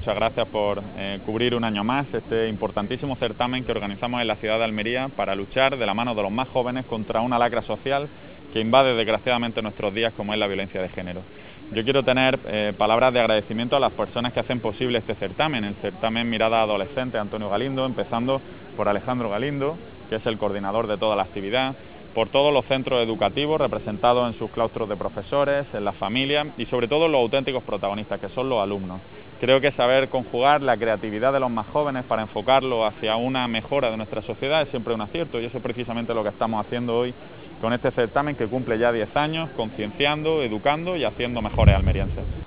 Muchas gracias por cubrir un año más este importantísimo certamen que organizamos en la ciudad de Almería para luchar de la mano de los más jóvenes contra una lacra social que invade desgraciadamente nuestros días, como es la violencia de género. Yo quiero tener palabras de agradecimiento a las personas que hacen posible este certamen, el certamen Mirada Adolescente Antonio Galindo, empezando por Alejandro Galindo, que es el coordinador de toda la actividad, por todos los centros educativos representados en sus claustros de profesores, en las familias y sobre todo los auténticos protagonistas, que son los alumnos. Creo que saber conjugar la creatividad de los más jóvenes para enfocarlo hacia una mejora de nuestra sociedad es siempre un acierto, y eso es precisamente lo que estamos haciendo hoy con este certamen que cumple ya 10 años, concienciando, educando y haciendo mejores almerienses.